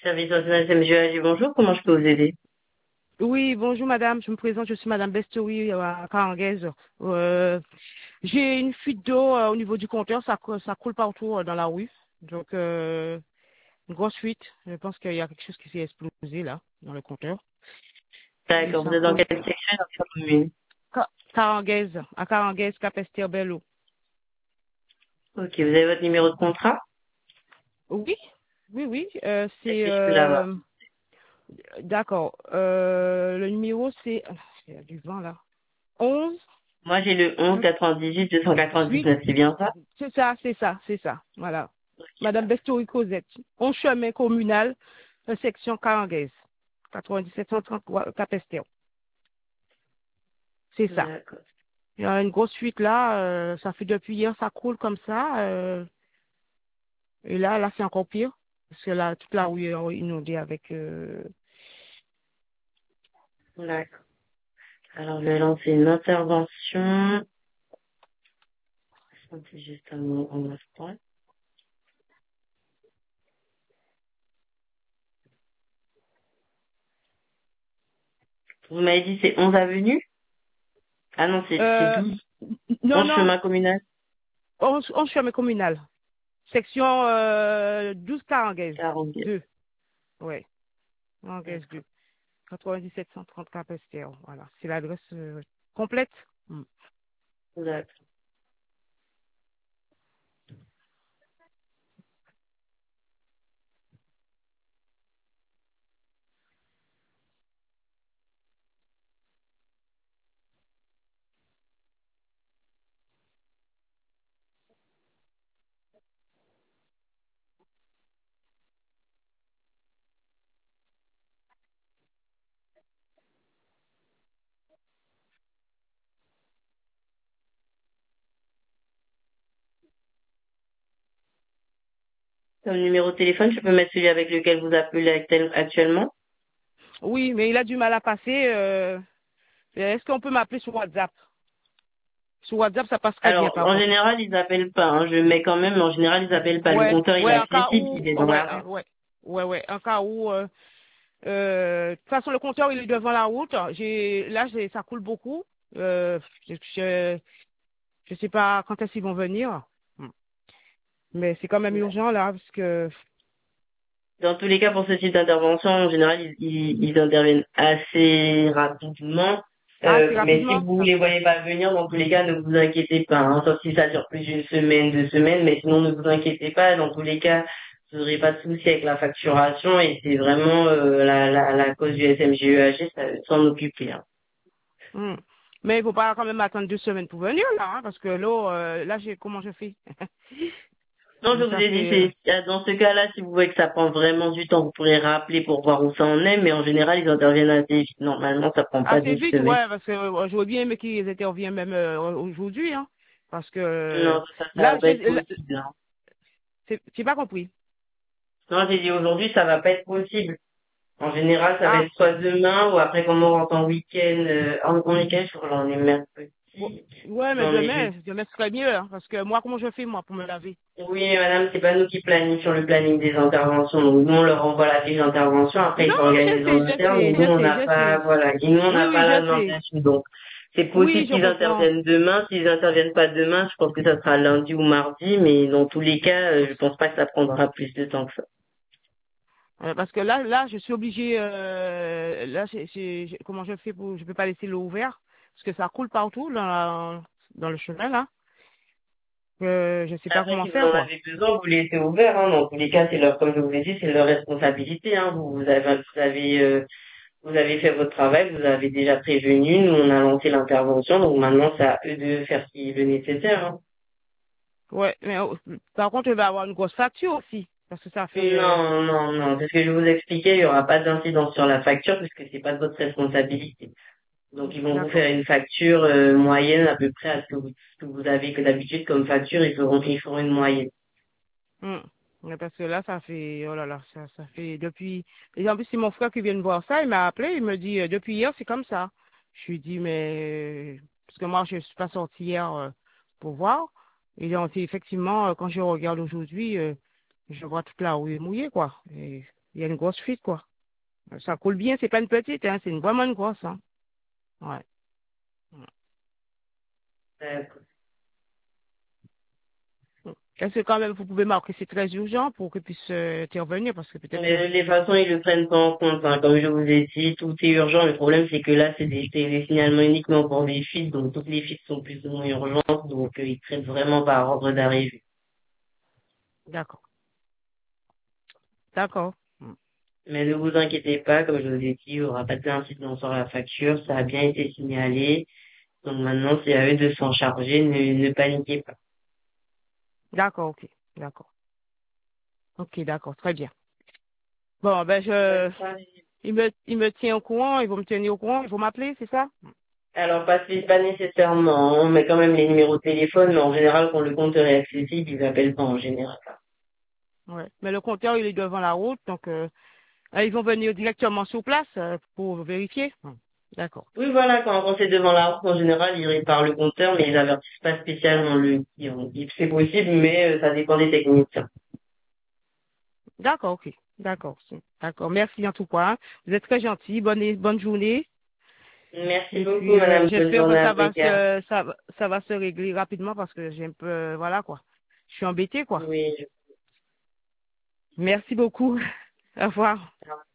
Service national SMGAG, bonjour, comment je peux vous aider? Oui, bonjour madame, je me présente, je suis madame Bestouri à Caranguaise. Euh, j'ai une fuite d'eau au niveau du compteur, ça coule partout dans la rue. Donc, une grosse fuite. Je pense qu'il y a quelque chose qui s'est explosé là, dans le compteur. Et D'accord, vous ça êtes dans coule. quelle section dans quelle commune? Caranguaise, à Caranguaise, Capesterbello. Ok, vous avez votre numéro de contrat? Oui, oui, Est-ce c'est... que je peux l'avoir? d'accord. Le numéro, c'est... Il y a du vent là. 11, Moi j'ai le 11 98 oui, 299, c'est bien ça? c'est ça. Voilà. Madame Bestori Cosette. On chemin communal, section Caranguaise. 9733 Capestéo. C'est ça. D'accord. Il y a une grosse fuite là, ça fait depuis hier, ça coule comme ça. Et là, c'est encore pire. Parce que là, toute la rue est inondée avec... D'accord. Alors je vais lancer une intervention. C'est juste un instant. Vous m'avez dit c'est 11 avenue? Ah non, c'est euh, 12. non, 11 non, chemin communal? on chemin communal. Section 12 Caranguaise. 40. 2. Oui, Caranguaise D'accord. 2. 9730 Capestéo. Voilà. C'est l'adresse complète. Mm. D'accord. Comme numéro de téléphone, je peux mettre celui avec lequel vous appelez actuellement? Oui, mais il a du mal à passer. Est-ce qu'on peut m'appeler sur WhatsApp? Sur WhatsApp, ça passe très bien, Alors, par en contre. général, ils appellent pas, hein. Je mets quand même, mais en général, ils appellent pas. Le Ouais, compteur, il est ouais, en cas accessible, où, il est dans la rue. en cas où, de toute façon, le compteur, il est devant la route. Ça coule beaucoup. Je, je, je sais pas quand est-ce qu'ils vont venir. Hmm. Mais c'est quand même urgent, là, parce que, Dans tous les cas, pour ce type d'intervention, en général, ils interviennent assez rapidement. assez Mais si rapidement. vous les voyez pas venir, dans tous les cas, ne vous inquiétez pas, hein. Sauf si ça dure plus d'une semaine, 2 semaines, mais sinon, ne vous inquiétez pas. Dans tous les cas, vous n'aurez pas de souci avec la facturation et c'est vraiment la cause du SMGEAG, ça s'en occuper, hein. Hmm. Mais il faut pas quand même attendre 2 semaines pour venir, là, hein, parce que l'eau, là, comment je fais? Non, je vous Ça ai dit, fait, dans ce cas-là, si vous voyez que ça prend vraiment du temps, vous pourrez rappeler pour voir où ça en est, mais en général, ils interviennent assez vite. Normalement, ça prend pas assez 12 vite, semaines. ouais, parce que je veux bien mais qu'ils interviennent même aujourd'hui, hein, parce que Non, ça va là, pas être possible, hein. j'ai pas compris. Non, j'ai dit aujourd'hui, ça va pas être possible. En général, ça va Ah, être soit demain ou après, comme on rentre en week-end, en week-end, je crois que j'en ai mercredi. ouais, mais J'en ai jeudi. demain serait mieux, hein, parce que moi, comment je fais, moi, pour me laver? Oui, madame, c'est pas nous qui planifions le planning des interventions. Donc, nous, on leur envoie la fiche d'intervention. Après, ils Non, s'organisent en interne. Et nous, on n'a je pas, sais. voilà. Et nous, on Oui, n'a pas oui, la je main sais. dessus. Donc, c'est Oui, possible je qu'ils comprends. interviennent demain. S'ils interviennent pas demain, je pense que ça sera lundi ou mardi. Mais dans tous les cas, je pense pas que ça prendra plus de temps que ça. Parce que là, je suis obligée, là, comment je fais je peux pas laisser l'eau ouverte, parce que ça coule partout dans le chemin, là. Je sais pas Après, comment si vous faire, en quoi. avez besoin, vous laissez ouvert, hein. Dans tous les cas, c'est leur, comme je vous l'ai dit, c'est leur responsabilité, hein. Vous avez fait votre travail, vous avez déjà prévenu, nous, on a lancé l'intervention, donc maintenant, c'est à eux de faire ce qui est le nécessaire, hein. Ouais, mais par contre, je vais avoir une grosse facture aussi, parce que ça fait, Non, non, non. C'est ce que je vous expliquais, il n'y aura pas d'incidence sur la facture puisque c'est pas de votre responsabilité. Donc, ils vont vous d'accord. faire une facture moyenne à peu près à ce que vous avez que d'habitude comme facture, ils feront une moyenne. Hmm. Mais parce que là, ça fait, oh là là, ça fait depuis, et en plus, c'est mon frère qui vient de voir ça, il m'a appelé, il me dit, depuis hier, c'est comme ça. Je lui dis, mais, parce que moi, je suis pas sortie hier pour voir. Et donc, effectivement, quand je regarde aujourd'hui, je vois toute la rue est mouillée, quoi. Il y a une grosse fuite, quoi. Ça coule bien, c'est pas une petite, hein, c'est une vraiment une grosse, hein. Ouais. D'accord. Est-ce que quand même vous pouvez marquer c'est très urgent pour qu'ils puissent intervenir parce que peut-être Mais de toute façon, ils le prennent pas en compte, hein. Comme je vous ai dit, tout est urgent. Le problème, c'est que là, c'est des signalements uniquement pour des fuites, donc toutes les fuites sont plus ou moins urgentes, donc ils traitent vraiment par ordre d'arrivée. d'accord. D'accord. Mais ne vous inquiétez pas, comme je vous ai dit, il n'y aura pas d'incident sur la facture, ça a bien été signalé. Donc maintenant, c'est à eux de s'en charger, ne paniquez pas. D'accord, ok. D'accord. Ok, d'accord, très bien. Bon, ben D'accord. il me tient au courant, ils vont me tenir au courant, ils vont m'appeler, c'est ça? Alors, pas nécessairement, on met quand même les numéros de téléphone, mais en général, quand le compteur est accessible, ils appellent pas en général. Ouais. Mais le compteur, il est devant la route, donc ils vont venir directement sur place pour vérifier. D'accord. Oui, voilà, quand c'est devant la route, en général, ils réparent le compteur, mais ils avertissent pas spécialement le client. Ils disent que c'est possible, mais ça dépend des techniciens. D'accord, ok. D'accord. D'accord. Merci en tout cas. Vous êtes très gentil. Bonne journée. Merci Et beaucoup, puis madame. Bonne j'espère que journée à vous. ça va se régler rapidement parce que j'ai un peu voilà quoi. Je suis embêtée quoi. Oui, Merci beaucoup. Au revoir.